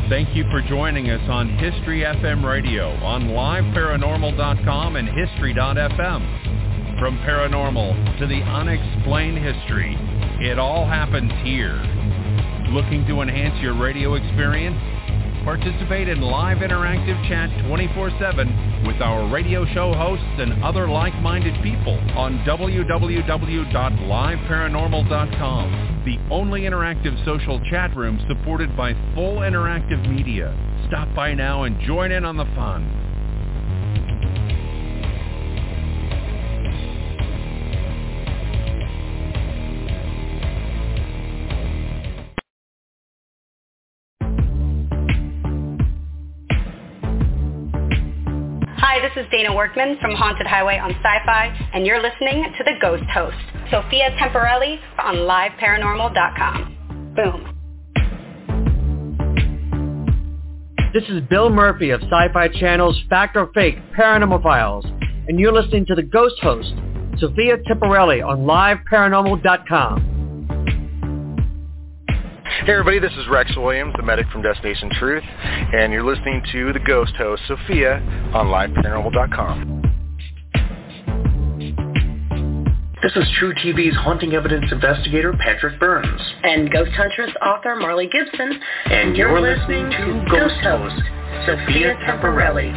Thank you for joining us on History FM Radio on liveparanormal.com and history.fm. From paranormal to the unexplained history, it all happens here. Looking to enhance your radio experience? Participate in live interactive chat 24/7 with our radio show hosts and other like-minded people on www.liveparanormal.com, the only interactive social chat room supported by full interactive media. Stop by now and join in on the fun. Hi, this is Dana Workman from Haunted Highway on Sci-Fi, and you're listening to The Ghost Host, Sophia Temporelli on liveparanormal.com. Boom. This is Bill Murphy of Sci-Fi Channel's Fact or Fake Paranormal Files, and you're listening to The Ghost Host, Sophia Temporelli on liveparanormal.com. Hey everybody, this is Rex Williams, the medic from Destination Truth, and you're listening to The Ghost Host, Sophia, on liveparanormal.com. This is True TV's haunting evidence investigator, Patrick Burns. And Ghost Huntress author, Marley Gibson. And you're listening to Ghost Host, Sophia Temporelli.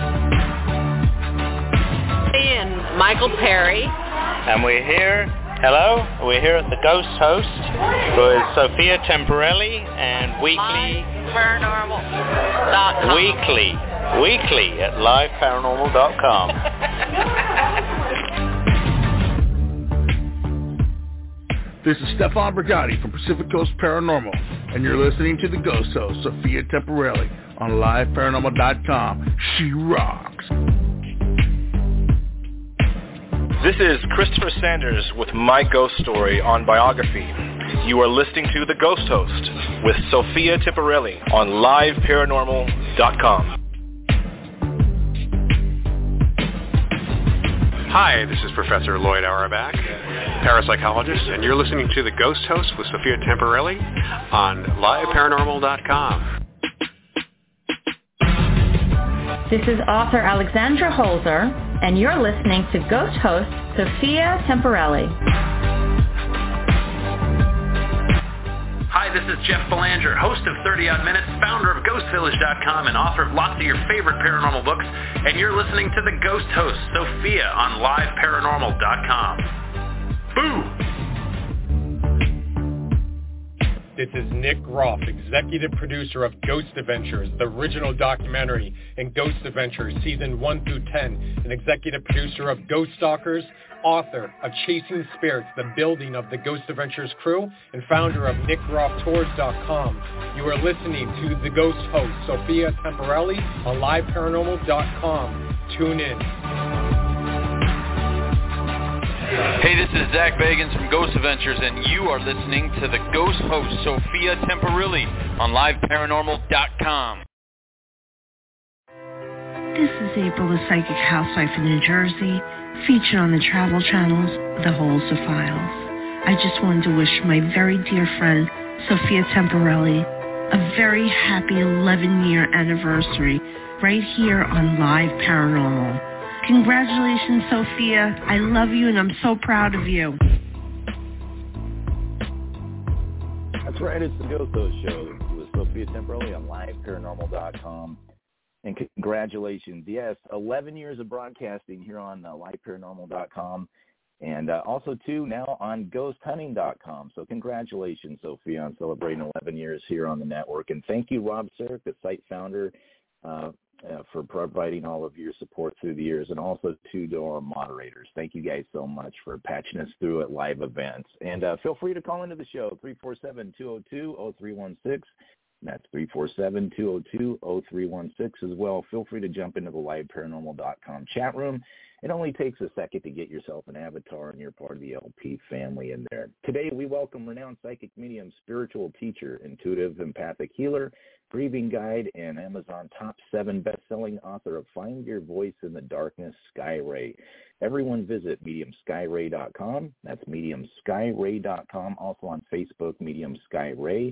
And Michael Perry. And we're here at The Ghost Host with Sophia Temporelli and weekly Paranormal.com. Weekly at liveparanormal.com. This is Stefan Brigatti from Pacific Coast Paranormal, and you're listening to The Ghost Host, Sophia Temporelli, on liveparanormal.com. She rocks. This is Christopher Sanders with My Ghost Story on Biography. You are listening to The Ghost Host with Sophia Temporelli on liveparanormal.com. Hi, this is Professor Lloyd Auerbach, parapsychologist, and you're listening to The Ghost Host with Sophia Temporelli on liveparanormal.com. This is author Alexandra Holzer, and you're listening to Ghost Host Sophia Temporelli. Hi, this is Jeff Belanger, host of 30 Odd Minutes, founder of GhostVillage.com, and author of lots of your favorite paranormal books, and you're listening to The Ghost Host, Sophia, on liveparanormal.com. Boo! This is Nick Groff, executive producer of Ghost Adventures, the original documentary, and Ghost Adventures Season 1 through 10, and executive producer of Ghost Stalkers, author of Chasing Spirits, the building of the Ghost Adventures crew, and founder of NickGroffTours.com. You are listening to The Ghost Host, Sophia Temporelli, on liveparanormal.com. Tune in. Hey, this is Zach Bagans from Ghost Adventures, and you are listening to The Ghost Host, Sophia Temporelli, on liveparanormal.com. This is April, the psychic housewife in New Jersey, featured on the travel channels, The Holes of Files. I just wanted to wish my very dear friend, Sophia Temporelli, a very happy 11-year anniversary right here on Live Paranormal. Congratulations, Sophia. I love you, and I'm so proud of you. That's right. It's the Ghost Host Show with Sophia Temporelli on liveparanormal.com. And congratulations. Yes, 11 years of broadcasting here on liveparanormal.com. And also, too, now on ghosthunting.com. So congratulations, Sophia, on celebrating 11 years here on the network. And thank you, Rob Sarek, the site founder, for providing all of your support through the years, and also to our moderators. Thank you guys so much for patching us through at live events. And feel free to call into the show, 347-202-0316. That's 347-202-0316 as well. Feel free to jump into the liveparanormal.com chat room. It only takes a second to get yourself an avatar, and you're part of the LP family in there. Today, we welcome renowned psychic medium, spiritual teacher, intuitive empathic healer, grieving guide, and Amazon top 7 best-selling author of Find Your Voice in the Darkness, Sky Ray. Everyone visit mediumskyray.com. That's mediumskyray.com. Also on Facebook, Medium Sky Ray.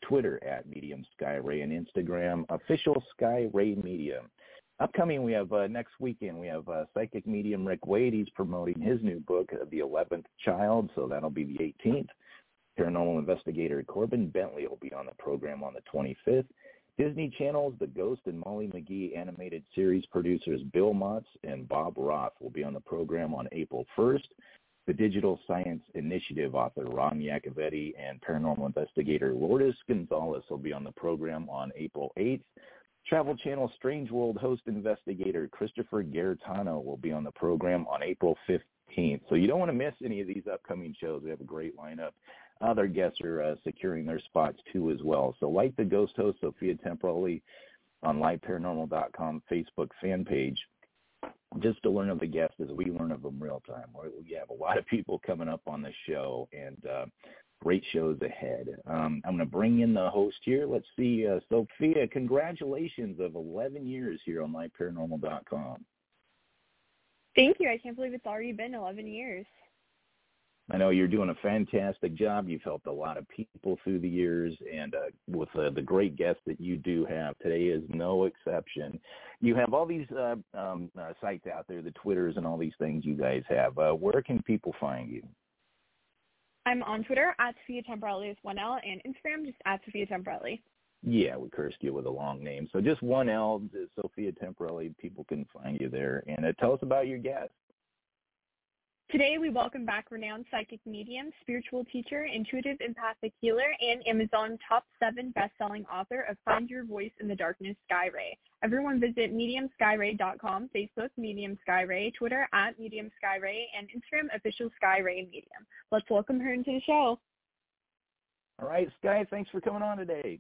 Twitter at Medium Skyray, and Instagram, official Skyray Medium. Upcoming, we have next weekend, we have psychic medium Rick Wade. He's promoting his new book, The 11th Child, so that'll be the 18th. Paranormal investigator Corbin Bentley will be on the program on the 25th. Disney Channel's The Ghost and Molly McGee animated series producers Bill Motz and Bob Roth will be on the program on April 1st. The Digital Science Initiative author Ron Iacovetti and paranormal investigator Lourdes Gonzalez will be on the program on April 8th. Travel Channel Strange World host investigator Christopher Garetano will be on the program on April 15th. So you don't want to miss any of these upcoming shows. We have a great lineup. Other guests are securing their spots too as well. So like the ghost host Sophia Temperley on liveparanormal.com Facebook fan page, just to learn of the guests as we learn of them real time. We have a lot of people coming up on the show, and great shows ahead. I'm going to bring in the host here. Let's see, Sophia, congratulations of 11 years here on liveparanormal.com. Thank you. I can't believe it's already been 11 years. I know you're doing a fantastic job. You've helped a lot of people through the years, and with the great guests that you do have, today is no exception. You have all these sites out there, the Twitters and all these things you guys have. Where can people find you? I'm on Twitter at Sophia Temperley with 1 L, and Instagram just at Sophia Temperley. Yeah, we cursed you with a long name. So just 1 L, Sophia Temperley. People can find you there. And tell us about your guest. Today, we welcome back renowned psychic medium, spiritual teacher, intuitive empathic healer, and Amazon top 7 best-selling author of Find Your Voice in the Darkness, Skyray. Everyone visit mediumskyray.com, Facebook, Medium Skyray, Twitter at Medium Skyray, and Instagram, official Skyray Medium. Let's welcome her into the show. All right, Sky, thanks for coming on today.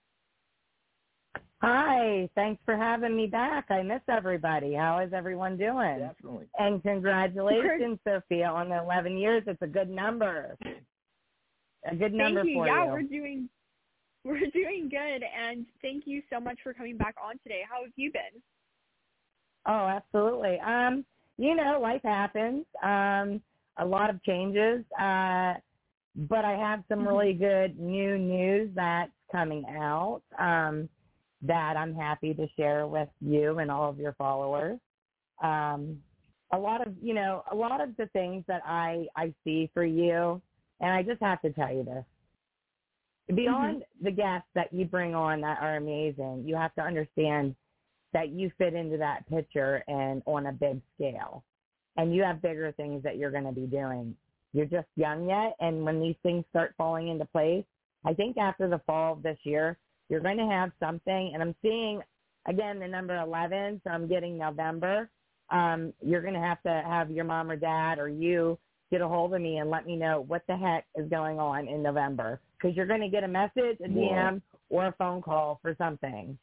Hi, thanks for having me back. I miss everybody. How is everyone doing? Definitely. And congratulations, Sophia, on the 11 years. It's a good number. A good number for you. For yeah, you. we're doing good, and thank you so much for coming back on today. How have you been? Oh, absolutely. Life happens. A lot of changes, but I have some really good new news that's coming out. That I'm happy to share with you and all of your followers. A lot of the things that I see for you, and I just have to tell you this. Beyond the guests that you bring on that are amazing, you have to understand that you fit into that picture and on a big scale. And you have bigger things that you're going to be doing. You're just young yet, and when these things start falling into place, I think after the fall of this year, you're going to have something, and I'm seeing, again, the number 11, so I'm getting November. You're going to have your mom or dad or you get a hold of me and let me know what the heck is going on in November, because you're going to get a message, a DM, or a phone call for something.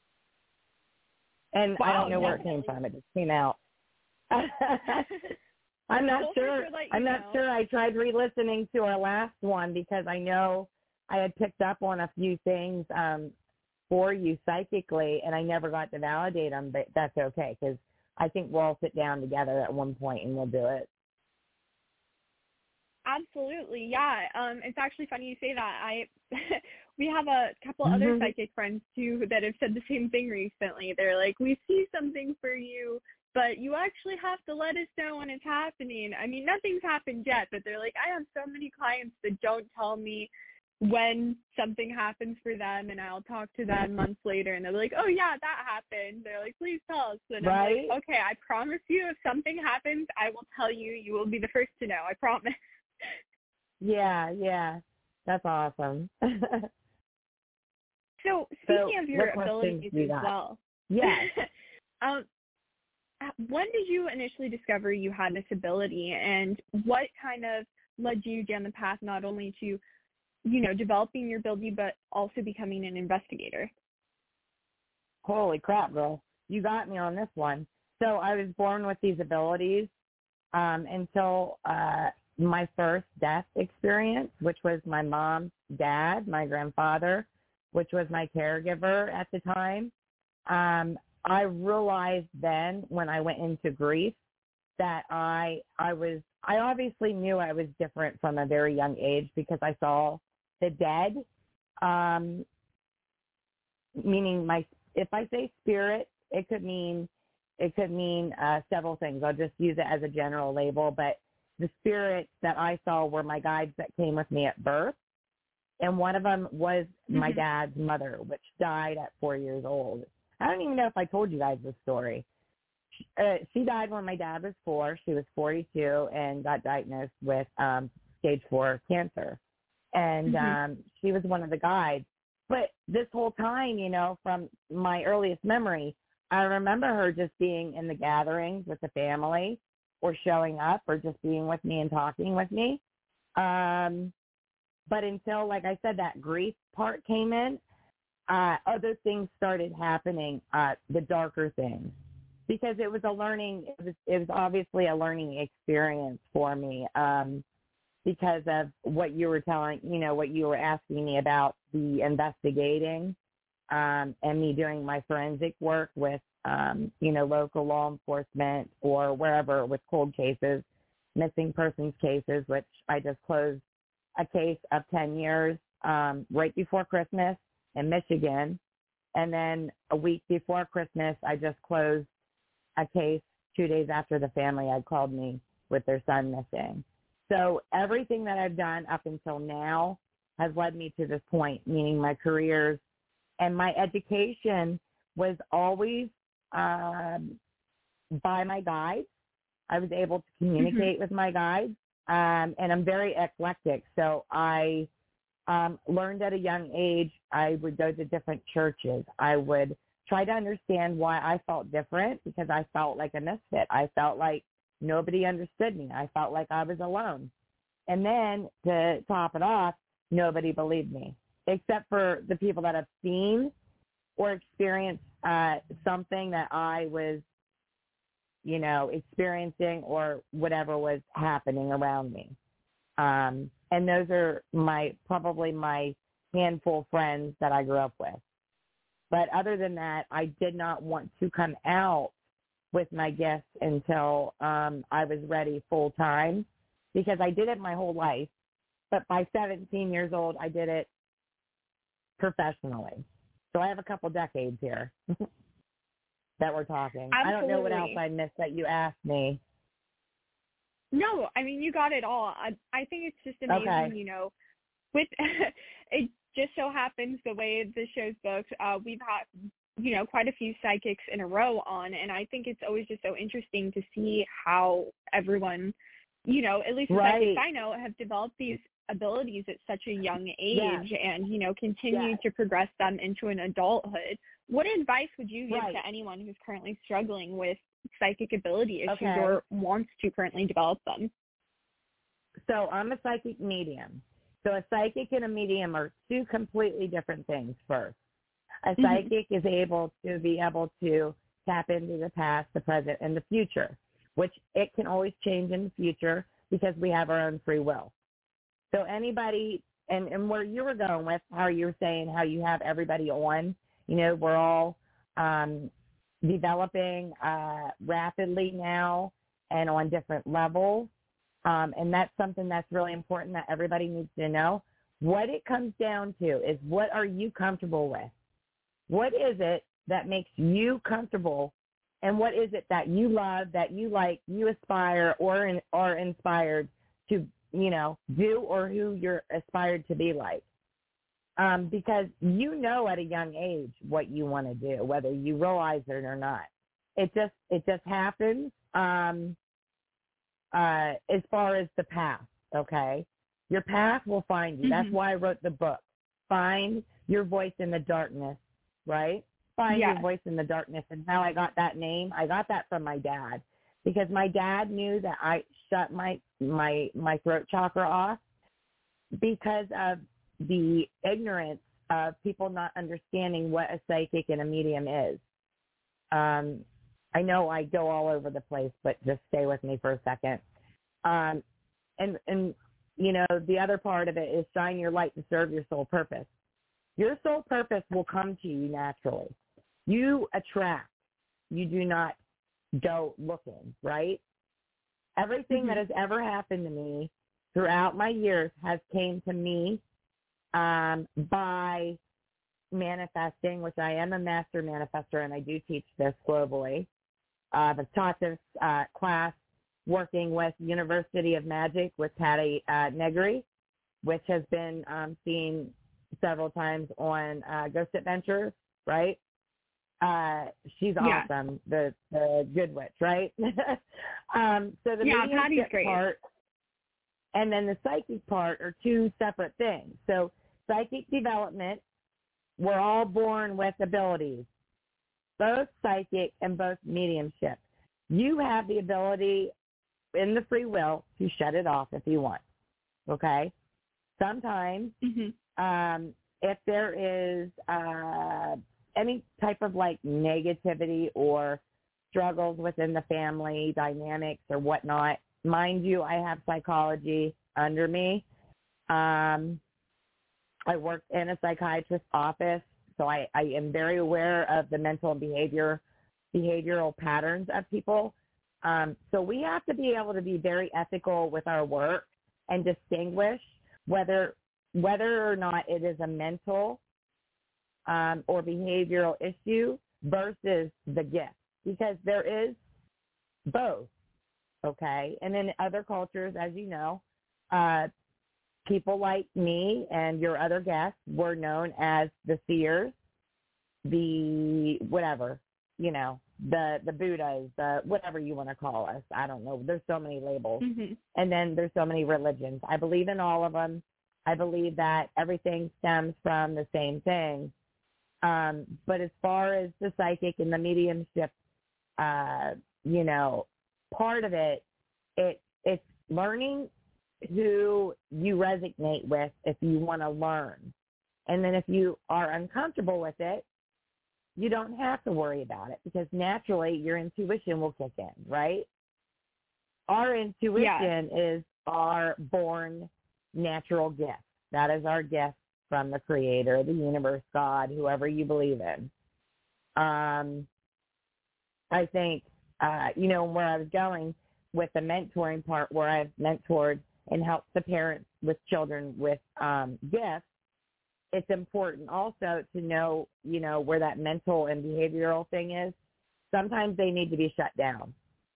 And I don't know where it came from. It just came out. I'm not sure. I'm not sure. I tried re-listening to our last one because I know I had picked up on a few things for you psychically, and I never got to validate them, but that's okay, because I think we'll all sit down together at one point and we'll do it. Absolutely, yeah. It's actually funny you say that. We have a couple other psychic friends, too, that have said the same thing recently. They're like, we see something for you, but you actually have to let us know when it's happening. I mean, nothing's happened yet, but they're like, I have so many clients that don't tell me when something happens for them, and I'll talk to them months later, and they're like, oh, yeah, that happened. They're like, please tell us. And I'm like, okay, I promise you, if something happens, I will tell you. You will be the first to know. I promise. Yeah. That's awesome. So speaking of your abilities as well. Yeah. When did you initially discover you had this ability, and what kind of led you down the path not only to developing your ability, but also becoming an investigator? Holy crap, girl. You got me on this one. So I was born with these abilities until my first death experience, which was my mom, dad, my grandfather, which was my caregiver at the time. I realized then when I went into grief that I obviously knew I was different from a very young age because I saw the dead meaning if I say spirit, it could mean several things. I'll just use it as a general label, but the spirits that I saw were my guides that came with me at birth, and one of them was my dad's mother, which died at 4 years old. I don't even know if I told you guys this story. She died when my dad was 4. She was 42 and got diagnosed with stage 4 cancer. And she was one of the guides. But this whole time, from my earliest memory, I remember her just being in the gatherings with the family or showing up or just being with me and talking with me. But until, like I said, that grief part came in, other things started happening, the darker things. Because it was it was obviously a learning experience for me because of what you were what you were asking me about the investigating and me doing my forensic work with, local law enforcement or wherever with cold cases, missing persons cases, which I just closed a case of 10 years right before Christmas in Michigan. And then a week before Christmas, I just closed a case 2 days after the family had called me with their son missing. So everything that I've done up until now has led me to this point, meaning my careers and my education was always by my guides. I was able to communicate with my guides, and I'm very eclectic. So I learned at a young age. I would go to different churches. I would try to understand why I felt different because I felt like a misfit. I felt like nobody understood me. I felt like I was alone. And then to top it off, nobody believed me except for the people that have seen or experienced something that I was, experiencing or whatever was happening around me. And those are probably my handful of friends that I grew up with. But other than that, I did not want to come out with my gifts until I was ready full time because I did it my whole life. But by 17 years old, I did it professionally. So I have a couple decades here that we're talking. Absolutely. I don't know what else I missed that you asked me. No, I mean, you got it all. I think it's just amazing, Okay. With it just so happens the way the show's booked, we've had, quite a few psychics in a row on, and I think it's always just so interesting to see how everyone, at least the psychics I know, have developed these abilities at such a young age and, continue to progress them into an adulthood. What advice would you give to anyone who's currently struggling with psychic ability issues or wants to currently develop them? So I'm a psychic medium. So a psychic and a medium are two completely different things first. A psychic is able to tap into the past, the present, and the future, which it can always change in the future because we have our own free will. So anybody, and where you were going with how you were saying how you have everybody on, we're all developing rapidly now and on different levels. And that's something that's really important that everybody needs to know. What it comes down to is, what are you comfortable with? What is it that makes you comfortable? And what is it that you love, that you like, you aspire or are inspired to, do, or who you're aspired to be like? Because at a young age what you want to do, whether you realize it or not. It just happens. As far as the path, okay? Your path will find you. That's why I wrote the book. Find your voice in the darkness, right? Find your voice in the darkness. And how I got that name, I got that from my dad. Because my dad knew that I shut my throat chakra off because of the ignorance of people not understanding what a psychic and a medium is. I know I go all over the place, but just stay with me for a second. And the other part of it is shine your light to serve your soul purpose. Your soul purpose will come to you naturally. You attract. You do not go looking, right? Everything that has ever happened to me throughout my years has came to me by manifesting, which I am a master manifestor, and I do teach this globally. I've taught this class working with University of Magic with Patty Negri, which has been seen several times on Ghost Adventures, right? She's awesome, the good witch, right? So the mediumship part and then the psychic part are two separate things. So psychic development, we're all born with abilities, both psychic and both mediumship. You have the ability in the free will to shut it off if you want, okay? Sometimes if there is any type of like negativity or struggles within the family dynamics or whatnot, mind you, I have psychology under me. I work in a psychiatrist's office, so I am very aware of the mental and behavioral patterns of people. So we have to be able to be very ethical with our work and distinguish whether or not it is a mental or behavioral issue versus the gift, because there is both, okay? And in other cultures, as you know, people like me and your other guests were known as the seers, the whatever, you know, the Buddhas, the whatever you want to call us. I don't know. There's so many labels. And then there's so many religions. I believe in all of them. I believe that everything stems from the same thing. But as far as the psychic and the mediumship, you know, part of it, it's learning who you resonate with if you want to learn. And then if you are uncomfortable with it, you don't have to worry about it, because naturally your intuition will kick in, right? Our intuition is our born natural gift. That is our gift from the Creator, the universe, God, whoever you believe in. I think, you know, where I was going with the mentoring part, where I've mentored and helped the parents with children with gifts, it's important also to know, you know, where that mental and behavioral thing is. Sometimes they need to be shut down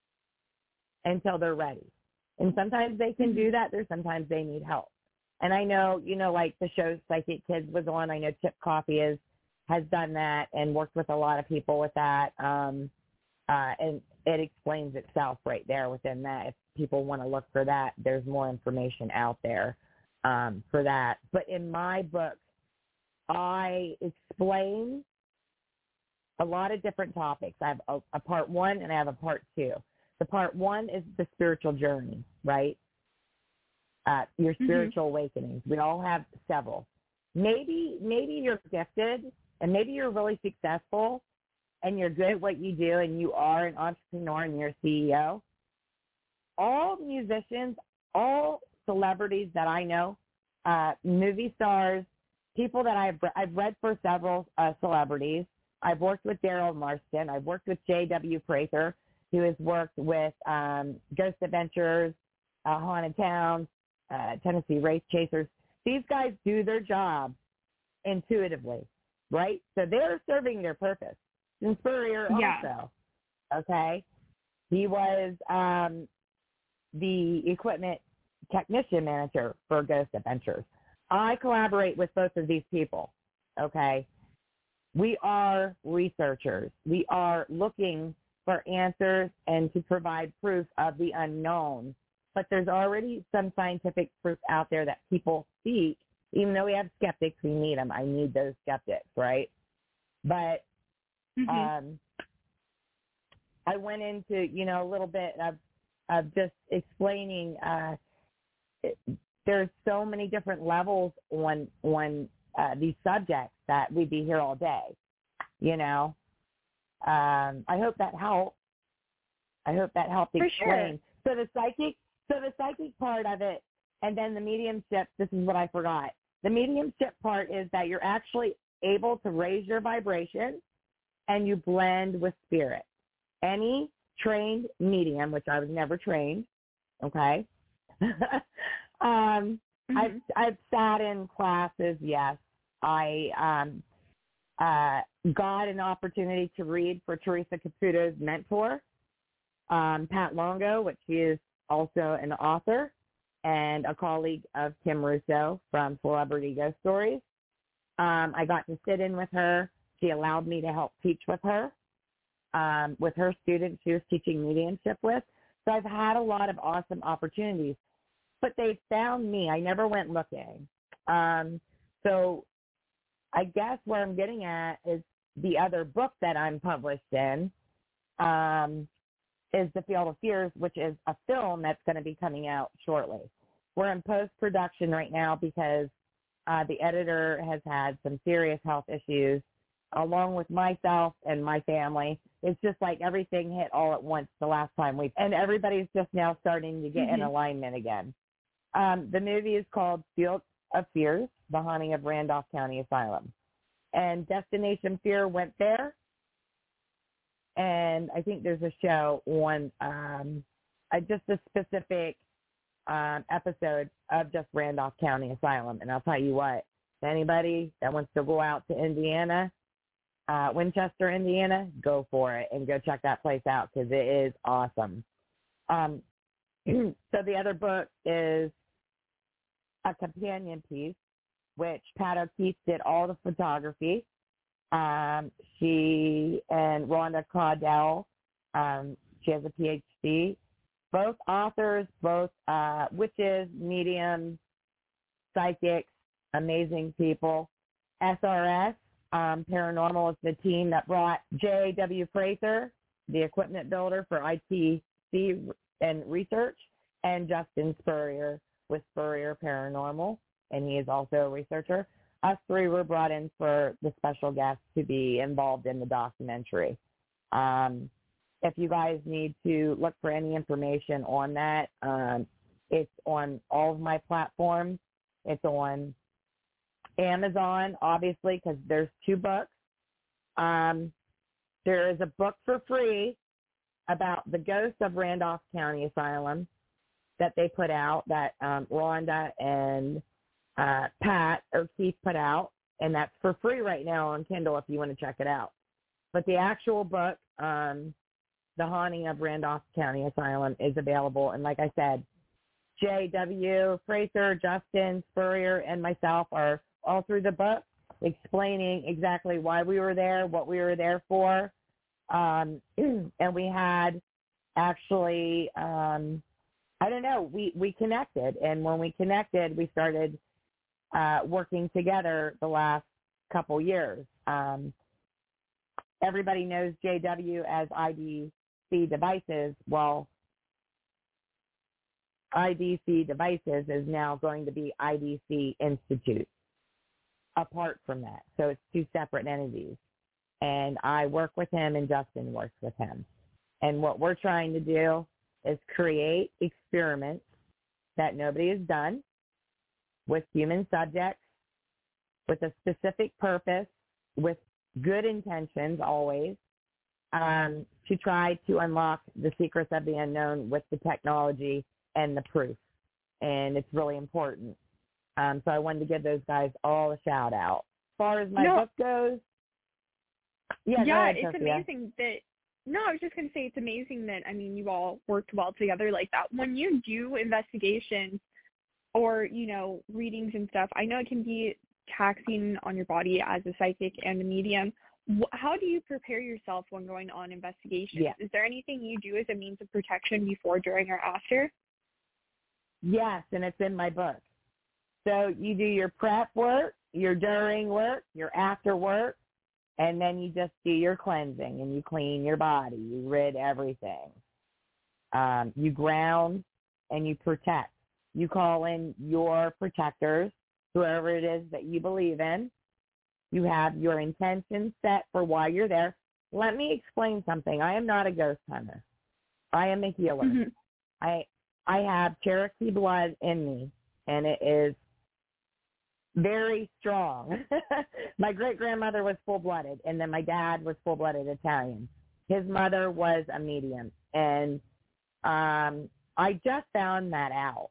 until they're ready. And sometimes they can do that. There's sometimes they need help. And I know, you know, like the show Psychic Kids was on, I know Chip Coffey has done that and worked with a lot of people with that. And it explains itself right there within that. If people want to look for that, there's more information out there for that. But in my book, I explain a lot of different topics. I have a part one and I have a part two. The part one is the spiritual journey, right? Your spiritual awakenings. We all have several. Maybe you're gifted and maybe you're really successful and you're good at what you do and you are an entrepreneur and you're a CEO. All musicians, all celebrities that I know, movie stars, people that I've read for several celebrities. I've worked with Daryl Marston. I've worked with J.W. Prather, who has worked with Ghost Adventures, Haunted Towns, Tennessee Race Chasers. These guys do their job intuitively, right? So they're serving their purpose. And Spurrier also, okay? He was the equipment technician manager for Ghost Adventures. I collaborate with both of these people, okay? We are researchers. We are looking for answers and to provide proof of the unknown. But there's already some scientific proof out there that people seek. Even though we have skeptics, we need them. I need those skeptics, right? But I went into, you know, a little bit of just explaining there's so many different levels on these subjects that we'd be here all day, you know. I hope that helped. I hope that helped explain. Sure. So the psychic part of it, and then the mediumship, this is what I forgot. The mediumship part is that you're actually able to raise your vibration and you blend with spirit. Any trained medium, which I was never trained, okay, I've sat in classes, yes. I got an opportunity to read for Teresa Caputo's mentor, Pat Longo, which she is also an author and a colleague of Kim Russo from Celebrity Ghost Stories. I got to sit in with her. She allowed me to help teach with her students she was teaching mediumship with. So I've had a lot of awesome opportunities. But they found me. I never went looking. So I guess what I'm getting at is the other book that I'm published in is The Field of Fears, which is a film that's going to be coming out shortly. We're in post-production right now because the editor has had some serious health issues, along with myself and my family. It's just like everything hit all at once the last time and everybody's just now starting to get in alignment again. The movie is called Field of Fears, The Haunting of Randolph County Asylum. And Destination Fear went there. And I think there's a show on just a specific episode of just Randolph County Asylum. And I'll tell you what, anybody that wants to go out to Indiana, Winchester, Indiana, go for it and go check that place out because it is awesome. So the other book is a companion piece, which Pat O'Keefe did all the photography. She and Rhonda Caudell, she has a PhD. Both authors, both witches, mediums, psychics, amazing people. SRS, Paranormal is the team that brought J.W. Fraser, the equipment builder for ITC and research, and Justin Spurrier with Spurrier Paranormal, and he is also a researcher. Us three were brought in for the special guests to be involved in the documentary. If you guys need to look for any information on that, it's on all of my platforms. It's on Amazon, obviously, because there's 2 books. There is a book for free about the ghost of Randolph County Asylum that they put out, that Rhonda and Pat O'Keefe put out, and that's for free right now on Kindle if you want to check it out. But the actual book, The Haunting of Randolph County Asylum, is available. And like I said, J.W. Fraser, Justin Spurrier, and myself are all through the book explaining exactly why we were there, what we were there for. And we had actually, I don't know, we connected. And when we connected, we started working together the last couple years. Everybody knows JW as IDC Devices. Well, IDC Devices is now going to be IDC Institute apart from that. So it's 2 separate entities. And I work with him and Justin works with him. And what we're trying to do is create experiments that nobody has done with human subjects, with a specific purpose, with good intentions always, to try to unlock the secrets of the unknown with the technology and the proof. And it's really important. So I wanted to give those guys all a shout out. As far as my book goes, it's amazing that, I was just going to say it's amazing that, you all worked well together like that. When you do investigations or, readings and stuff, I know it can be taxing on your body as a psychic and a medium. How do you prepare yourself when going on investigations? Yeah. Is there anything you do as a means of protection before, during, or after? Yes, and it's in my book. So you do your prep work, your during work, your after work, and then you just do your cleansing and you clean your body. You rid everything. You ground and you protect. You call in your protectors, whoever it is that you believe in. You have your intention set for why you're there. Let me explain something. I am not a ghost hunter. I am a healer. Mm-hmm. I have Cherokee blood in me, and it is very strong. My great-grandmother was full-blooded, and then my dad was full-blooded Italian. His mother was a medium, and I just found that out.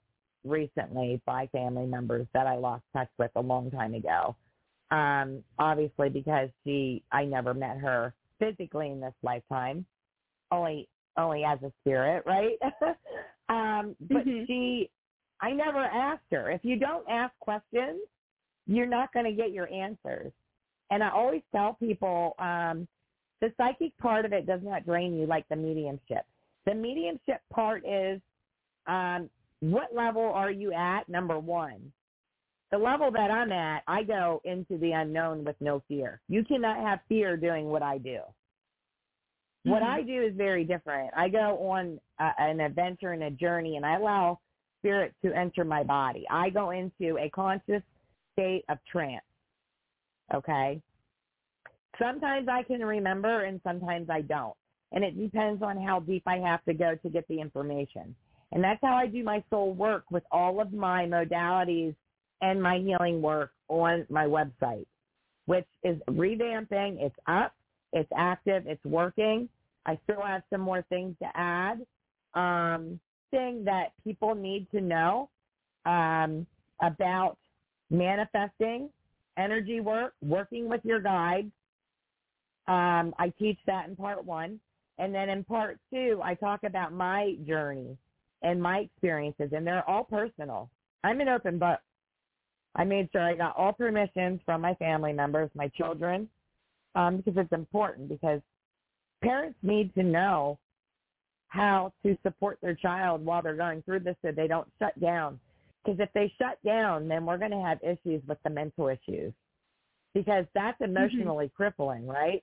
recently by family members that I lost touch with a long time ago. Obviously because I never met her physically in this lifetime, only as a spirit, right? But I never asked her. If you don't ask questions, you're not going to get your answers. And I always tell people, the psychic part of it does not drain you like the mediumship. The mediumship part is, what level are you at, number one? The level that I'm at, I go into the unknown with no fear. You cannot have fear doing what I do. What I do is very different. I go on an adventure and a journey, and I allow spirit to enter my body. I go into a conscious state of trance, okay? Sometimes I can remember, and sometimes I don't. And it depends on how deep I have to go to get the information. And that's how I do my soul work with all of my modalities and my healing work on my website, which is revamping. It's up. It's active. It's working. I still have some more things to add. Thing that people need to know about manifesting, energy work, working with your guides. I teach that in part 1. And then in part 2, I talk about my journey and my experiences, and they're all personal. I'm an open book. I made sure I got all permissions from my family members, my children, because it's important, because parents need to know how to support their child while they're going through this so they don't shut down. Because if they shut down, then we're going to have issues with the mental issues, because that's emotionally crippling, right?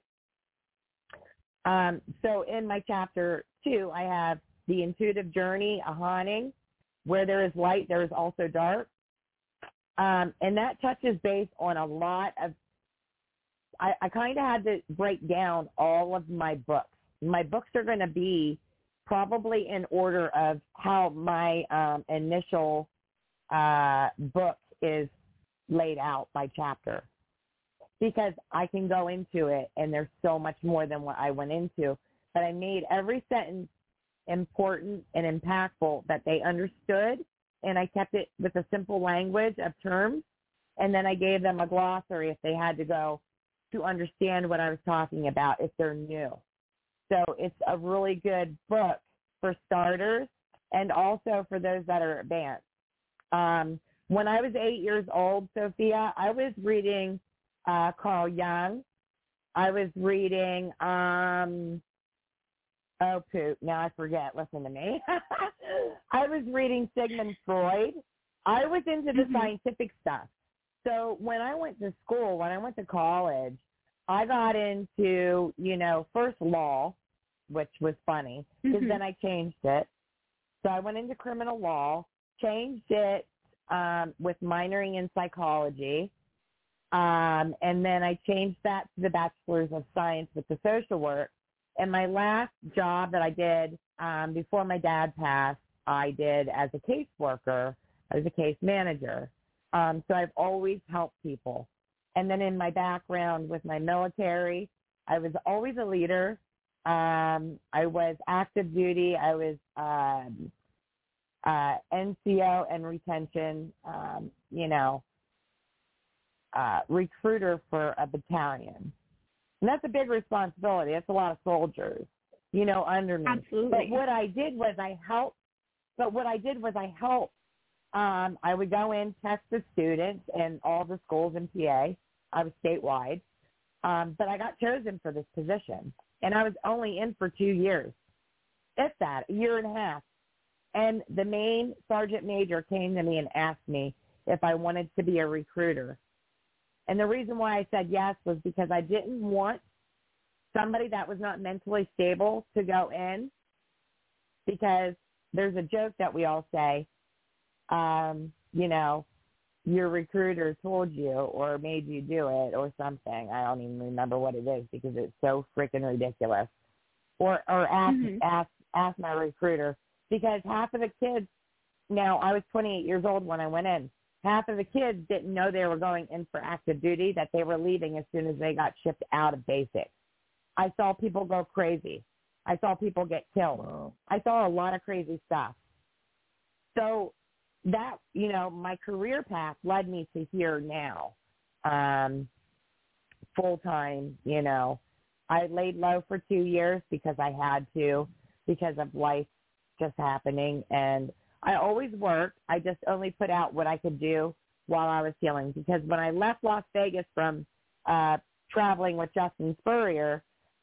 So in my chapter 2, I have the intuitive journey, a haunting. Where there is light, there is also dark. And that touches base on a lot of, I kind of had to break down all of my books. My books are going to be probably in order of how my initial book is laid out by chapter, because I can go into it and there's so much more than what I went into. But I made every sentence important and impactful that they understood, and I kept it with a simple language of terms, and then I gave them a glossary if they had to go to understand what I was talking about if they're new. So it's a really good book for starters and also for those that are advanced. When I was 8 years old, Sophia, I was reading Carl Jung. I was reading, now I forget. Listen to me. I was reading Sigmund Freud. I was into the scientific stuff. So when I went to school, when I went to college, I got into, first law, which was funny, because then I changed it. So I went into criminal law, changed it with minoring in psychology, and then I changed that to the Bachelor's of Science with the social work. And my last job that I did before my dad passed, I did as a caseworker. I was a case manager. So I've always helped people. And then in my background with my military, I was always a leader. I was active duty. I was NCO and retention, recruiter for a battalion. And that's a big responsibility. That's a lot of soldiers, under me. Absolutely. But what I did was I helped. I would go in, test the students in all the schools in PA. I was statewide. But I got chosen for this position. And I was only in for 2 years, if that, a year and a half. And the main sergeant major came to me and asked me if I wanted to be a recruiter. And the reason why I said yes was because I didn't want somebody that was not mentally stable to go in, because there's a joke that we all say, your recruiter told you or made you do it or something. I don't even remember what it is because it's so freaking ridiculous. Or ask my recruiter, because half of the kids, now I was 28 years old when I went in, half of the kids didn't know they were going in for active duty, that they were leaving as soon as they got shipped out of basic. I saw people go crazy. I saw people get killed. Wow. I saw a lot of crazy stuff. So that, my career path led me to here now, full time. I laid low for 2 years because I had to, because of life just happening. And I always worked. I just only put out what I could do while I was healing. Because when I left Las Vegas from traveling with Justin Spurrier,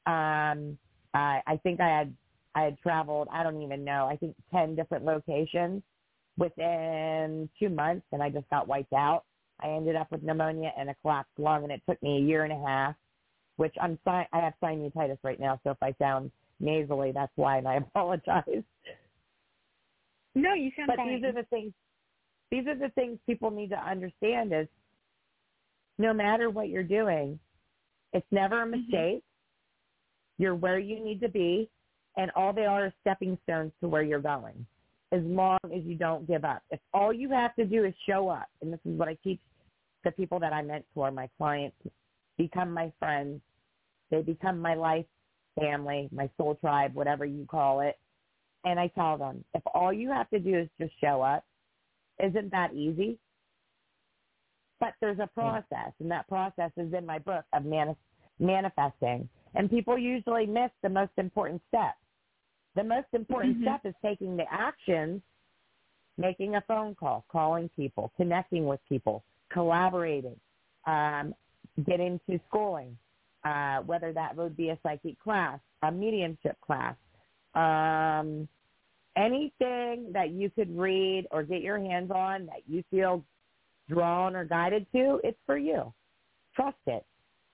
I think I had traveled, I don't even know, I think 10 different locations within 2 months, and I just got wiped out. I ended up with pneumonia and a collapsed lung, and it took me 1.5 years, which I have sinusitis right now, so if I sound nasally, that's why, and I apologize. No, you sound fine. These are the things people need to understand is no matter what you're doing, it's never a mistake. You're where you need to be, and all they are stepping stones to where you're going, as long as you don't give up. If all you have to do is show up, and this is what I teach the people that I mentor, my clients, become my friends. They become my life family, my soul tribe, whatever you call it. And I tell them, if all you have to do is just show up, isn't that easy? But there's a process, and that process is in my book of manifesting. And people usually miss the most important step. The most important step is taking the actions, making a phone call, calling people, connecting with people, collaborating, getting to schooling, whether that would be a psychic class, a mediumship class, anything that you could read or get your hands on that you feel drawn or guided to, it's for you. Trust it.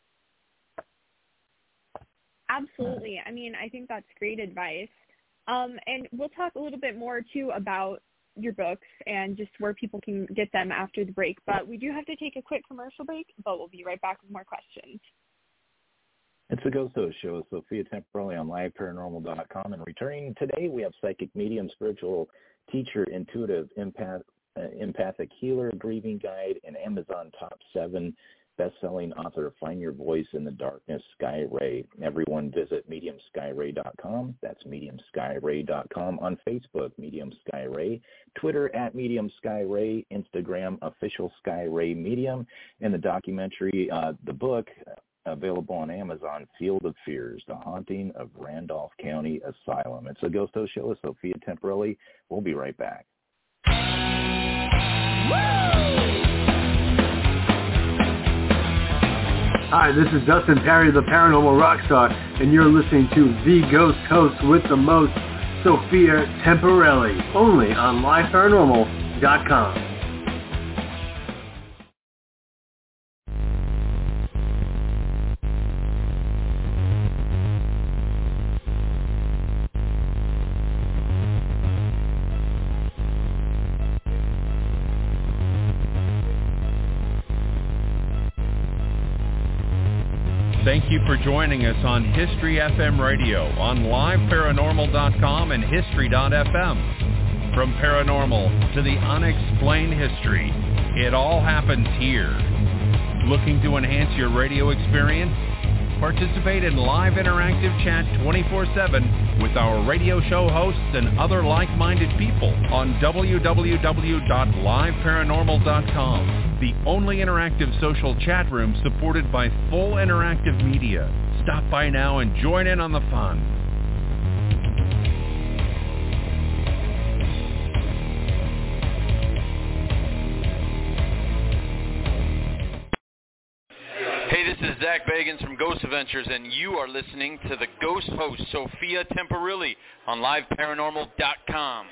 Absolutely. I mean, I think that's great advice. And we'll talk a little bit more, too, about your books and just where people can get them after the break. But we do have to take a quick commercial break, but we'll be right back with more questions. It's the Ghost Host Show with Sophia Temporelli on liveparanormal.com. And returning today, we have psychic medium, spiritual teacher, intuitive, empathic healer, grieving guide, and Amazon Top 7 best-selling author of Find Your Voice in the Darkness, Sky Ray. Everyone visit MediumSkyRay.com. That's MediumSkyRay.com. On Facebook, Medium Sky Ray. Twitter, @MediumSkyRay. Instagram, official Sky Ray Medium. And the documentary, the book, available on Amazon, Field of Fears, The Haunting of Randolph County Asylum. It's a Ghost Host Show with Sophia Temporelli. We'll be right back. Hi, this is Dustin Perry, the Paranormal Rockstar, and you're listening to The Ghost Host with the most, Sophia Temporelli, only on liveparanormal.com. Thank you for joining us on History FM Radio on liveparanormal.com and history.fm. From paranormal to the unexplained history, it all happens here. Looking to enhance your radio experience? Participate in live interactive chat 24/7 with our radio show hosts and other like-minded people on www.liveparanormal.com, the only interactive social chat room supported by full interactive media. Stop by now and join in on the fun. Hey, this is Zach Bagans from Ghost Adventures, and you are listening to the Ghost Host, Sophia Temporelli, on liveparanormal.com.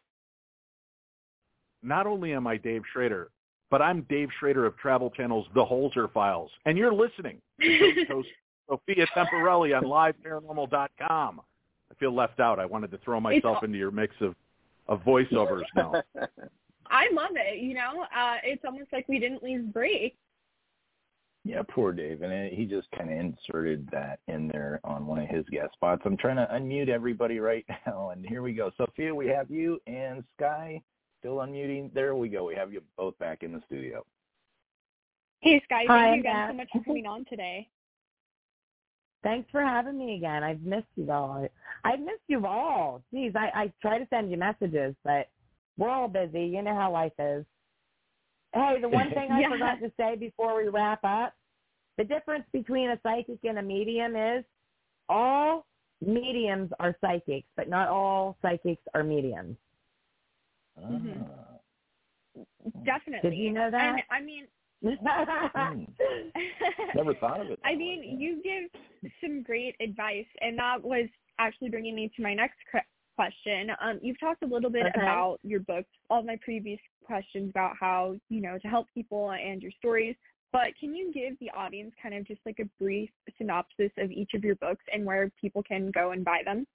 Not only am I Dave Schrader, but I'm Dave Schrader of Travel Channel's The Holzer Files, and you're listening to Ghost Host Sophia Temporelli on liveparanormal.com. I feel left out. I wanted to throw myself into your mix of voiceovers now. I love it. It's almost like we didn't leave break. Yeah, poor Dave. And he just kind of inserted that in there on one of his guest spots. I'm trying to unmute everybody right now, and here we go. Sophia, we have you, and Sky still unmuting. There we go. We have you both back in the studio. Hey, Sky. Hi, Thank you again so much for coming on today. Thanks for having me again. I've missed you all. I've missed you all. Geez, I try to send you messages, but We're all busy. You know how life is. Hey, the one thing I forgot to say before we wrap up, the difference between a psychic and a medium is all mediums are psychics, but not all psychics are mediums. Mm-hmm. Definitely. Did you know that? And, I mean, never thought of it. I mean, you give some great advice, and that was actually bringing me to my next question. You've talked a little bit about your books, all my previous questions about how, to help people and your stories, but can you give the audience kind of just like a brief synopsis of each of your books and where people can go and buy them?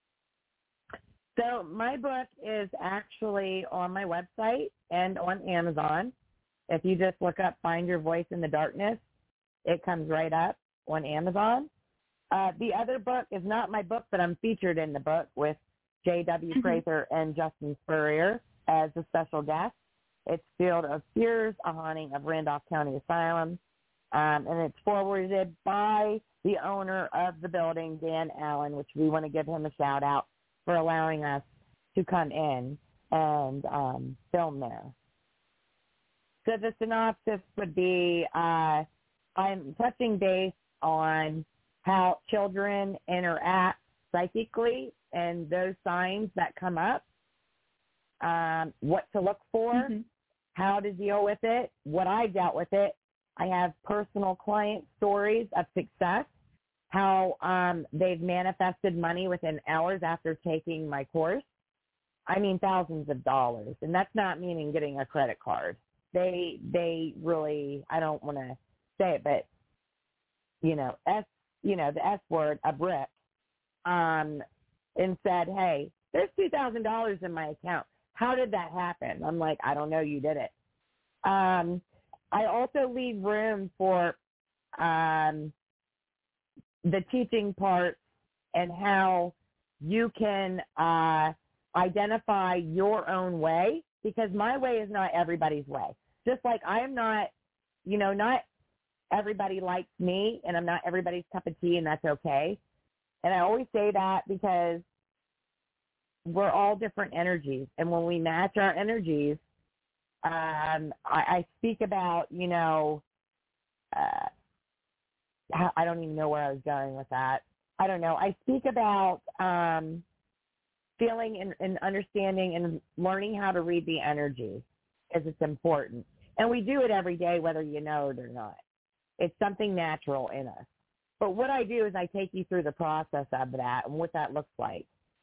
So my book is actually on my website and on Amazon. If you just look up Find Your Voice in the Darkness, it comes right up on Amazon. The other book is not my book, but I'm featured in the book with J.W. Prather and Justin Spurrier as a special guest. It's Field of Fears, A Haunting of Randolph County Asylum, and it's forwarded by the owner of the building, Dan Allen, which we want to give him a shout-out for allowing us to come in and film there. So the synopsis would be I'm touching base on how children interact psychically and those signs that come up, what to look for, how to deal with it, what I dealt with it. I have personal client stories of success, how they've manifested money within hours after taking my course. I mean, thousands of dollars, and that's not meaning getting a credit card. They really, I don't want to say it, but the S word, a brick, and said, hey, there's $2,000 in my account. How did that happen? I'm like, I don't know. You did it. I also leave room for the teaching part and how you can identify your own way, because my way is not everybody's way. Just like I am not, not everybody likes me, and I'm not everybody's cup of tea, and that's okay. And I always say that because we're all different energies, and when we match our energies, I speak about, I don't even know where I was going with that. I don't know. I speak about feeling and understanding and learning how to read the energy, because it's important. And we do it every day, whether you know it or not. It's something natural in us. But what I do is I take you through the process of that and what that looks like.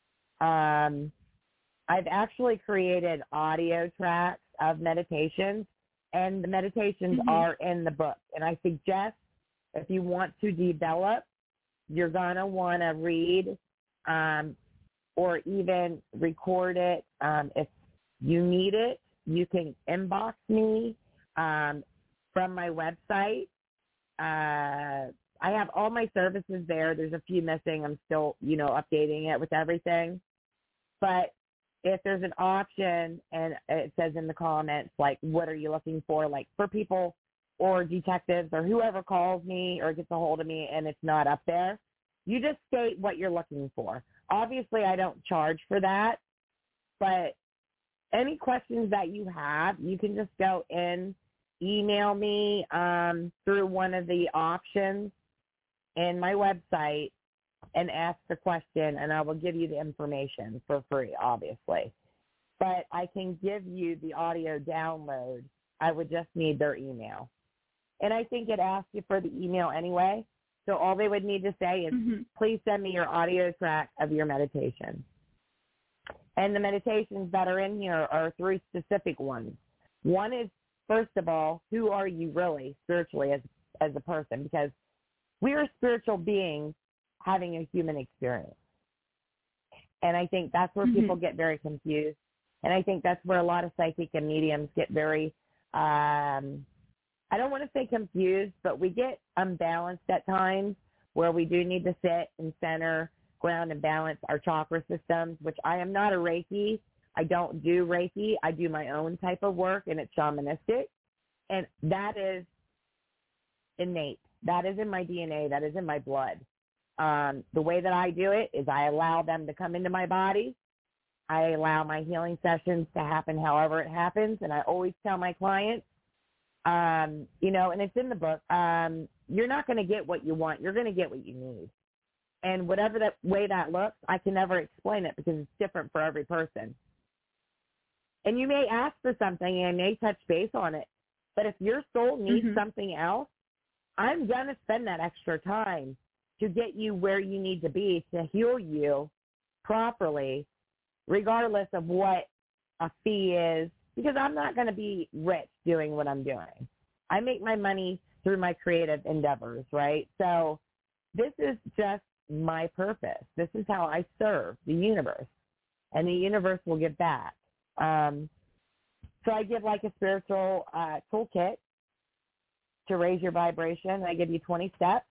I've actually created audio tracks of meditations, and the meditations are in the book. And I suggest if you want to develop, you're going to want to read or even record it. If you need it, you can inbox me from my website. I have all my services there. There's a few missing. I'm still, updating it with everything. But if there's an option and it says in the comments, like, what are you looking for? Like for people or detectives or whoever calls me or gets a hold of me and it's not up there, you just state what you're looking for. Obviously, I don't charge for that, but any questions that you have, you can just go in, email me through one of the options in my website and ask the question, and I will give you the information for free, obviously. But I can give you the audio download. I would just need their email. And I think it asks you for the email anyway, so all they would need to say is, please send me your audio track of your meditation. And the meditations that are in here are 3 specific ones. One is, first of all, who are you really spiritually as a person? Because we are spiritual beings having a human experience. And I think that's where people get very confused. And I think that's where a lot of psychic and mediums get very, I don't want to say confused, but we get unbalanced at times where we do need to sit and center, ground, and balance our chakra systems, which I am not a Reiki. I don't do Reiki. I do my own type of work, and it's shamanistic. And that is innate. That is in my DNA. That is in my blood. The way that I do it is I allow them to come into my body, I allow my healing sessions to happen however it happens, and I always tell my clients, and it's in the book, you're not going to get what you want. You're going to get what you need. And whatever that way that looks, I can never explain it because it's different for every person. And you may ask for something and may touch base on it, but if your soul needs something else, I'm going to spend that extra time to get you where you need to be to heal you properly, regardless of what a fee is, because I'm not going to be rich doing what I'm doing. I make my money through my creative endeavors, right? So this is just my purpose. This is how I serve the universe, and the universe will give back. So I give like a spiritual toolkit to raise your vibration. I give you 20 steps.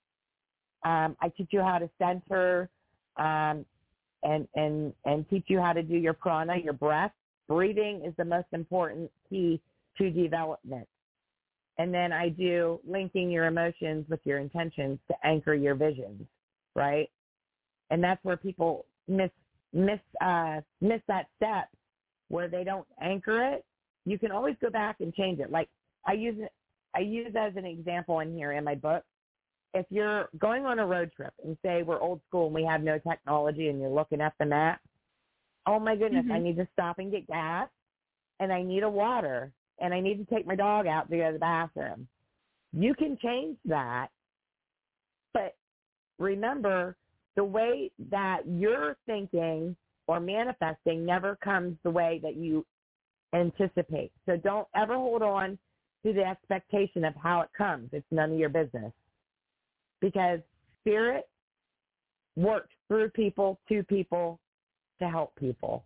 I teach you how to center and teach you how to do your prana, your breath. Breathing is the most important key to development. And then I do linking your emotions with your intentions to anchor your visions, right? And that's where people miss that step where they don't anchor it. You can always go back and change it. Like I use as an example in here in my book. If you're going on a road trip and say we're old school and we have no technology and you're looking at the map, oh my goodness, I need to stop and get gas, and I need a water, and I need to take my dog out to go to the bathroom. You can change that, but remember, the way that you're thinking or manifesting never comes the way that you anticipate. So don't ever hold on to the expectation of how it comes. It's none of your business. Because spirit works through people, to people, to help people.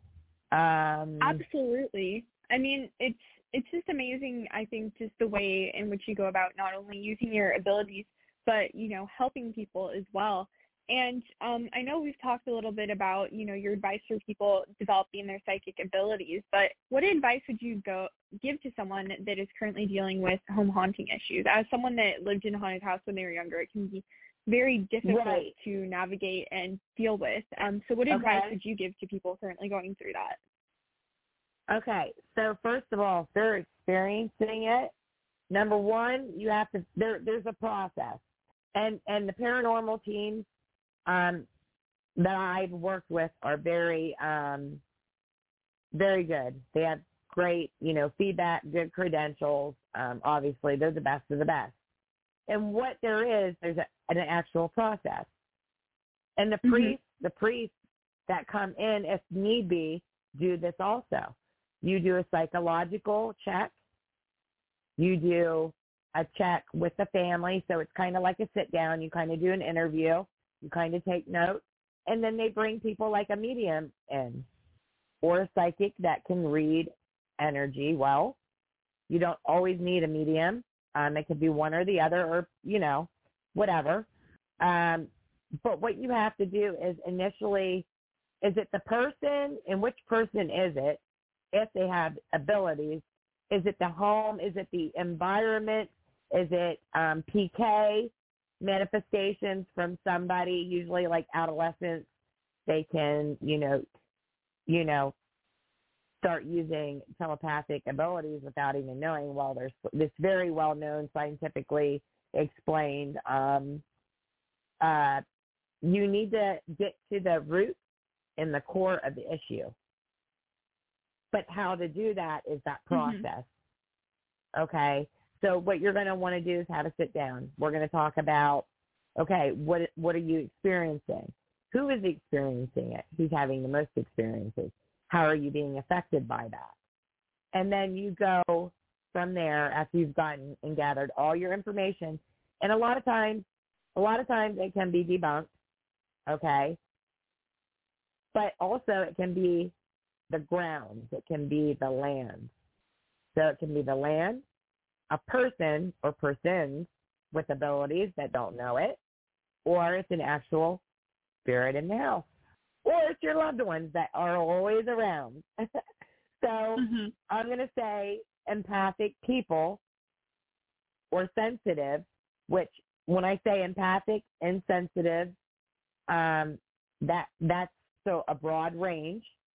Absolutely. I mean, it's just amazing, I think, just the way in which you go about not only using your abilities, but, helping people as well. And I know we've talked a little bit about, your advice for people developing their psychic abilities, but what advice would you give to someone that is currently dealing with home haunting issues? As someone that lived in a haunted house when they were younger, it can be very difficult to navigate and deal with. So what advice would you give to people currently going through that? Okay. So first of all, if they're experiencing it, number one, you have to, there's a process. And the paranormal teams that I've worked with are very, very good. They have great, feedback, good credentials. Obviously, they're the best of the best. And what there's an actual process. And the priests that come in, if need be, do this also. You do a psychological check. You do a check with the family. So it's kind of like a sit down. You kind of do an interview. You kind of take notes. And then they bring people like a medium in or a psychic that can read energy well. You don't always need a medium. It could be one or the other or, whatever. But what you have to do is initially, is it the person and which person is it, if they have abilities? Is it the home? Is it the environment? Is it PK manifestations from somebody, usually like adolescents? They can, start using telepathic abilities without even knowing. Well, there's this very well-known, scientifically explained. You need to get to the root and the core of the issue. But how to do that is that process. Okay? So what you're going to want to do is have a sit down. We're going to talk about, okay, what are you experiencing? Who is experiencing it? Who's having the most experiences? How are you being affected by that? And then you go from there after you've gotten and gathered all your information. And a lot of times it can be debunked, okay? But also it can be the grounds. It can be the land. So it can be the land, a person or persons with abilities that don't know it, or it's an actual spirit in the house. Or it's your loved ones that are always around. So I'm going to say empathic people or sensitive, which when I say empathic and sensitive, that's so a broad range.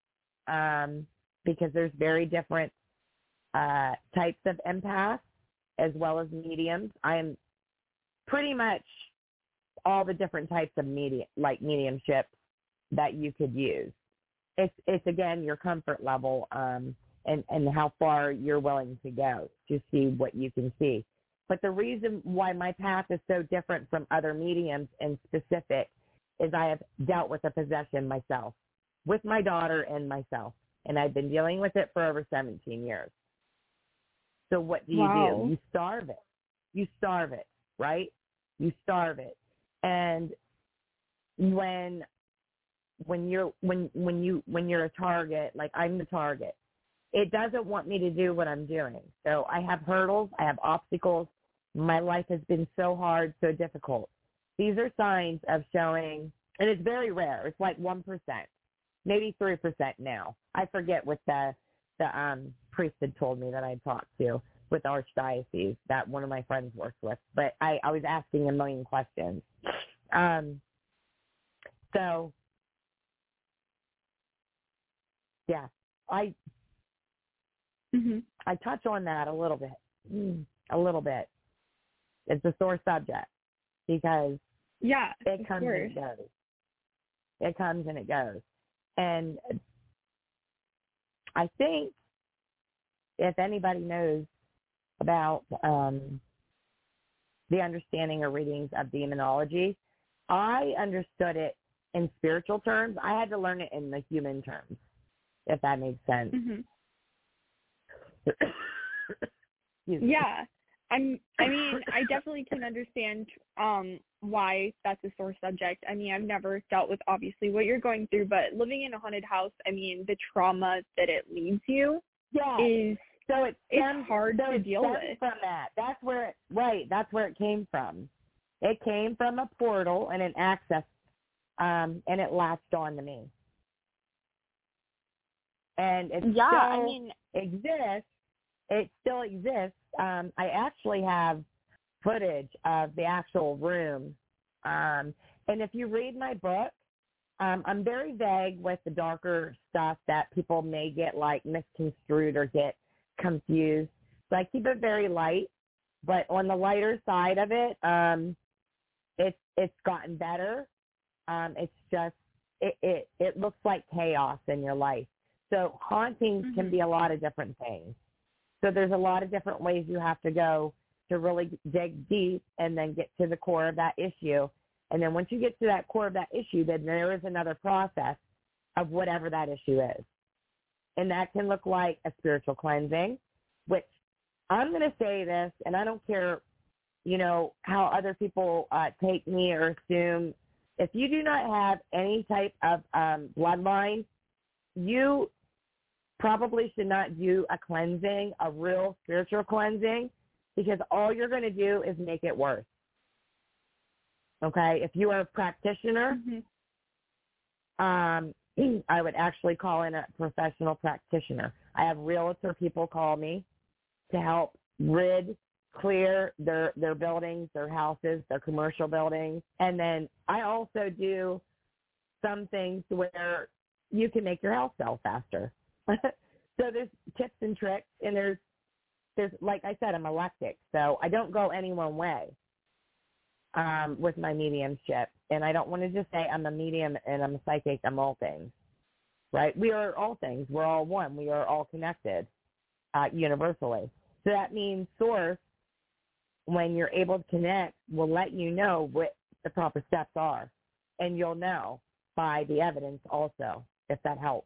because there's very different types of empaths as well as mediums. I am pretty much all the different types of mediumship that you could use. It's again your comfort level and how far you're willing to go to see what you can see. But the reason why my path is so different from other mediums in specific is I have dealt with a possession myself, with my daughter and myself, and I've been dealing with it for over 17 years. So what do you do? You starve it. You starve it, right? You starve it. And when you're a target, like I'm the target, it doesn't want me to do what I'm doing. So I have hurdles, I have obstacles. My life has been so hard, so difficult. These are signs of showing, and it's very rare. It's like 1%, maybe 3% now. I forget what the priest had told me that I talked to with Archdiocese that one of my friends works with. But I was asking a million questions. So, yeah, I touch on that a little bit. It's a sore subject because it comes and it goes. It comes and it goes. And I think if anybody knows about the understanding or readings of demonology, I understood it in spiritual terms. I had to learn it in the human terms, if that makes sense. Yeah. I mean, I definitely can understand why that's a sore subject. I mean, I've never dealt with obviously what you're going through, but living in a haunted house, I mean, the trauma that it leaves you is it's hard to deal with. From that. That's where it came from. It came from a portal and an access, and it latched on to me. And it exists. It still exists. I actually have footage of the actual room. And if you read my book, I'm very vague with the darker stuff that people may get like misconstrued or get confused. So I keep it very light. But on the lighter side of it, it's gotten better. It's just it looks like chaos in your life. So hauntings can be a lot of different things. So there's a lot of different ways you have to go to really dig deep and then get to the core of that issue. And then once you get to that core of that issue, then there is another process of whatever that issue is. And that can look like a spiritual cleansing, which I'm going to say this, and I don't care, how other people take me or assume. If you do not have any type of bloodline, you probably should not do a cleansing, a real spiritual cleansing, because all you're going to do is make it worse. Okay? If you are a practitioner, I would actually call in a professional practitioner. I have realtor people call me to help clear their buildings, their houses, their commercial buildings. And then I also do some things where you can make your house sell faster. So there's tips and tricks, and there's like I said, I'm eclectic, so I don't go any one way with my mediumship. And I don't want to just say I'm a medium and I'm a psychic. I'm all things, right? We are all things. We're all one. We are all connected universally. So that means Source, when you're able to connect, will let you know what the proper steps are, and you'll know by the evidence also, if that helps.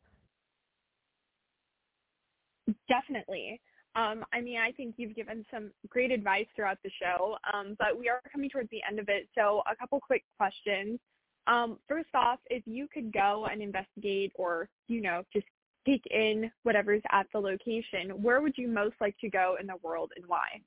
Definitely. I mean, I think you've given some great advice throughout the show, but we are coming towards the end of it. So a couple quick questions. First off, if you could go and investigate or, just take in whatever's at the location, where would you most like to go in the world and why?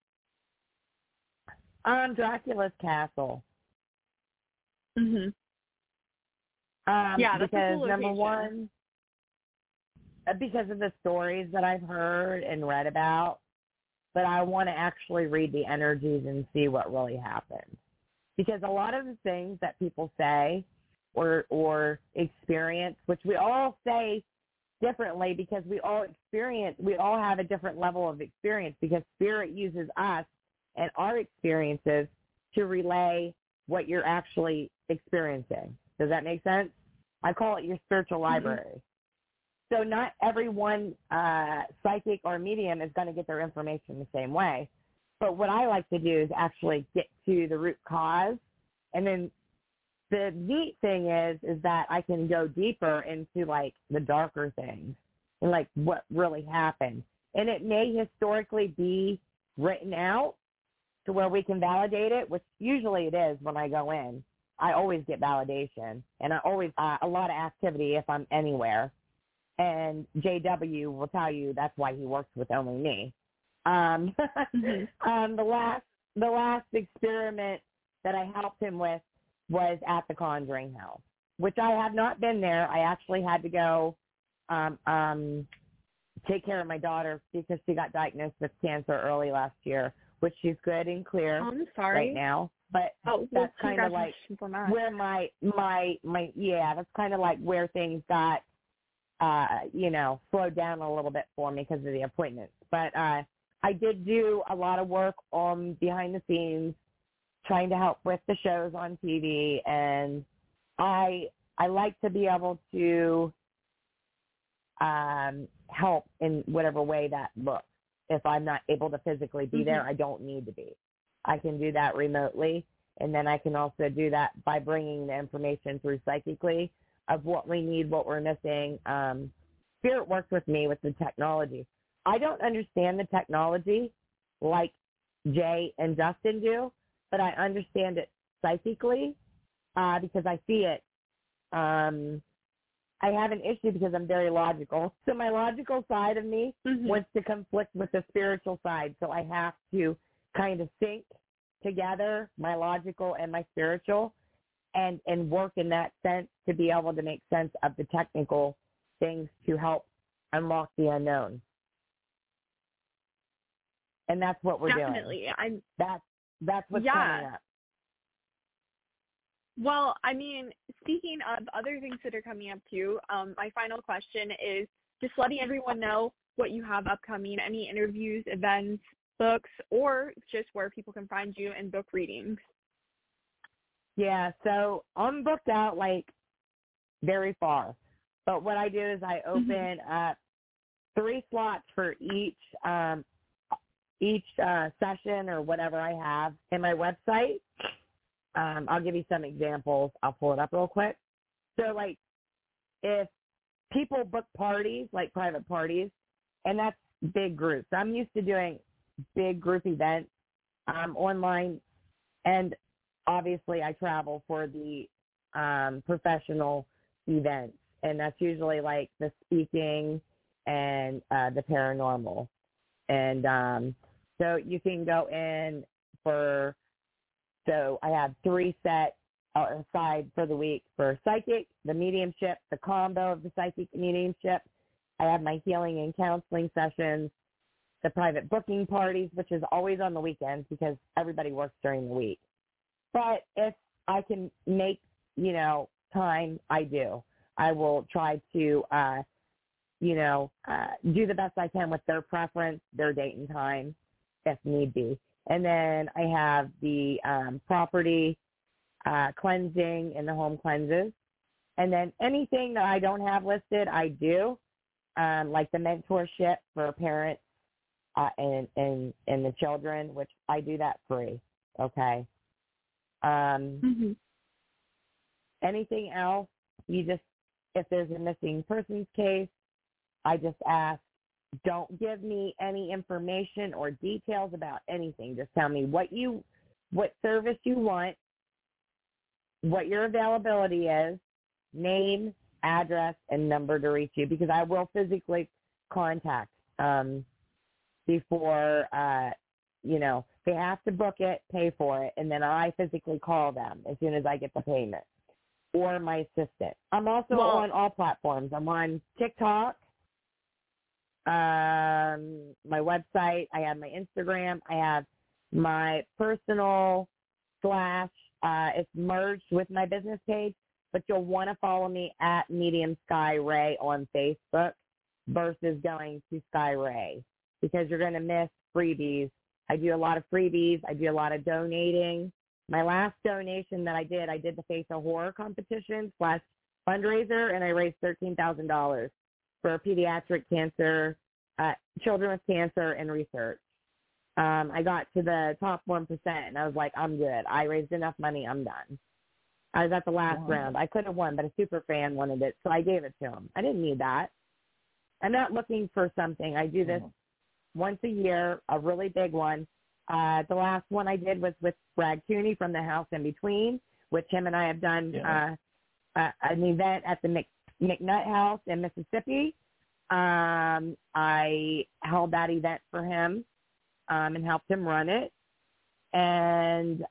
Dracula's castle. Yeah, that's because a cool number location. one, because of the stories that I've heard and read about, but I want to actually read the energies and see what really happened. Because a lot of the things that people say or experience, which we all say differently because we all have a different level of experience because spirit uses us and our experiences to relay what you're actually experiencing. Does that make sense? I call it your spiritual library. So not everyone psychic or medium is going to get their information the same way. But what I like to do is actually get to the root cause. And then the neat thing is that I can go deeper into, like, the darker things and, like, what really happened. And it may historically be written out to where we can validate it, which usually it is when I go in. I always get validation, and I always a lot of activity if I'm anywhere. And JW will tell you that's why he works with only me. The last experiment that I helped him with was at the Conjuring House, which I have not been there. I actually had to go take care of my daughter because she got diagnosed with cancer early last year, which she's good and clear right now. But that's kind of like where my that's kind of like where things got slowed down a little bit for me because of the appointments. But I did do a lot of work on behind the scenes, trying to help with the shows on TV, and I like to be able to help in whatever way that looks. If I'm not able to physically be there, I don't need to be. I can do that remotely, and then I can also do that by bringing the information through psychically of what we need, what we're missing. Spirit works with me with the technology. I don't understand the technology like Jay and Dustin do, but I understand it psychically because I see it. I have an issue because I'm very logical. So my logical side of me wants to conflict with the spiritual side. So I have to kind of sync together my logical and my spiritual and work in that sense to be able to make sense of the technical things to help unlock the unknown. And that's what we're Definitely. doing. That's what's coming up. Well, I mean, speaking of other things that are coming up too, my final question is just letting everyone know what you have upcoming, any interviews, events, books, or just where people can find you and book readings. Yeah, so I'm booked out like very far. But what I do is I open up 3 slots for each session or whatever I have in my website. I'll give you some examples. I'll pull it up real quick. So, like, if people book parties, like private parties, and that's big groups. I'm used to doing big group events online, and obviously I travel for the professional events, and that's usually like the speaking and the paranormal. And so you can go in for, so I have 3 set aside for the week for psychic, the mediumship, the combo of the psychic and mediumship. I have my healing and counseling sessions, the private booking parties, which is always on the weekends because everybody works during the week. But if I can make, time, I do. I will try to, do the best I can with their preference, their date and time, if need be. And then I have the property cleansing and the home cleanses. And then anything that I don't have listed, I do, like the mentorship for parents and the children, which I do that free, okay? Anything else, if there's a missing persons case, I just ask, don't give me any information or details about anything. Just tell me what service you want, what your availability is, name, address, and number to reach you, because I will physically contact before, they have to book it, pay for it, and then I physically call them as soon as I get the payment, or my assistant. I'm also on all platforms. I'm on TikTok, my website, I have my Instagram, I have my personal / it's merged with my business page, but you'll want to follow me at Medium Sky Ray on Facebook. versus going to Skyray, because you're going to miss freebies. I do a lot of freebies. I do a lot of donating. My last donation that I did the Face of Horror competition / fundraiser, and I raised $13,000 for pediatric cancer, children with cancer, and research. I got to the top 1%, and I was like, I'm good. I raised enough money. I'm done. I was at the last round. I could have won, but a super fan wanted it, so I gave it to him. I didn't need that. I'm not looking for something. I do this once a year, a really big one. The last one I did was with Brad Cooney from The House in Between, which him and I have done an event at the McNutt House in Mississippi. I held that event for him and helped him run it. And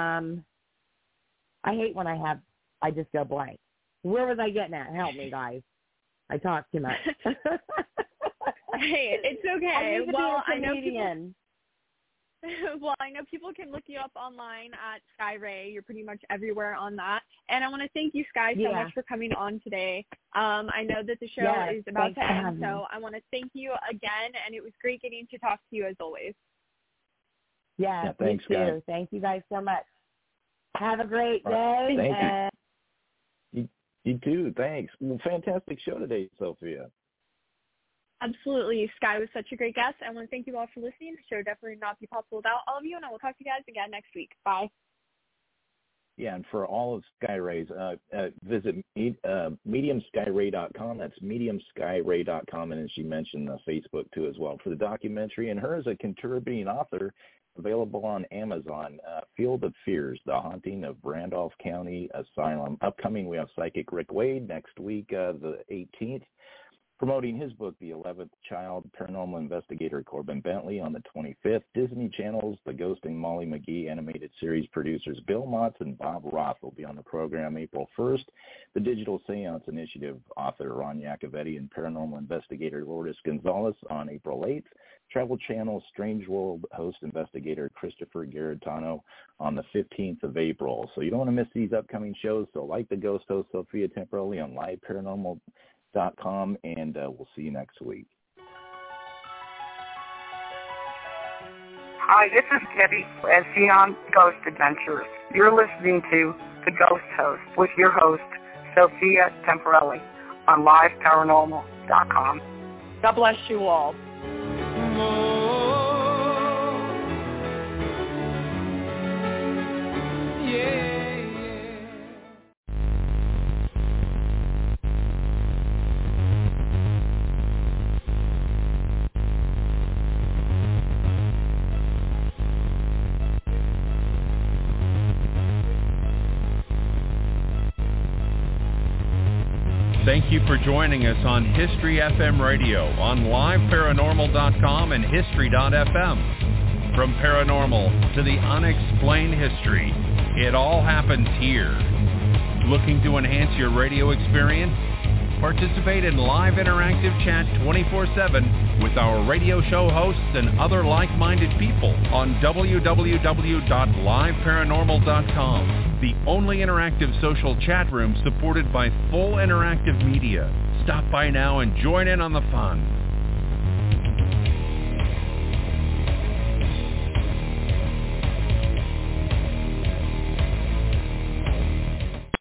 I hate when I just go blank. Where was I getting at? Help me, guys. I talk too much. Hey, it's okay. I know people can look you up online at Skyray. You're pretty much everywhere on that. And I want to thank you, Sky, so much for coming on today. I know that the show is about to end, so I want to thank you again, and it was great getting to talk to you as always. Yeah, thanks, me too. guys. Thank you guys so much. Have a great day. Thank you. You too. Thanks. Well, fantastic show today, Sophia. Absolutely. Sky was such a great guest. I want to thank you all for listening. The show definitely would not be possible without all of you, and I will talk to you guys again next week. Bye. Yeah, and for all of Skyrays, visit mediumskyray.com. That's mediumskyray.com, and as she mentioned, Facebook too as well for the documentary. And her as a contributing author, available on Amazon. Field of Fears: The Haunting of Randolph County Asylum. Upcoming, we have Psychic Rick Wade next week, the 18th. Promoting his book, The 11th Child, paranormal investigator Corbin Bentley on the 25th. Disney Channel's The Ghost and Molly McGee animated series producers Bill Motz and Bob Roth will be on the program April 1st. The Digital Seance Initiative author Ron Iacovetti and paranormal investigator Lourdes Gonzalez on April 8th. Travel Channel's Strange World host investigator Christopher Garitano on the 15th of April. So you don't want to miss these upcoming shows. So like the Ghost host Sophia Temperelli on liveparanormal.com, and we'll see you next week. Hi, this is Debbie at Xenon Ghost Adventures. You're listening to The Ghost Host with your host, Sophia Temperelli, on liveparanormal.com. God bless you all. Thank you for joining us on History FM Radio on liveparanormal.com and history.fm. From paranormal to the unexplained history, it all happens here. Looking to enhance your radio experience? Participate in live interactive chat 24/7 with our radio show hosts and other like-minded people on www.liveparanormal.com, the only interactive social chat room supported by full interactive media. Stop by now and join in on the fun.